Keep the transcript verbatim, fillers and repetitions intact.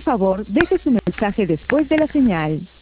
favor, deje su mensaje después de la señal.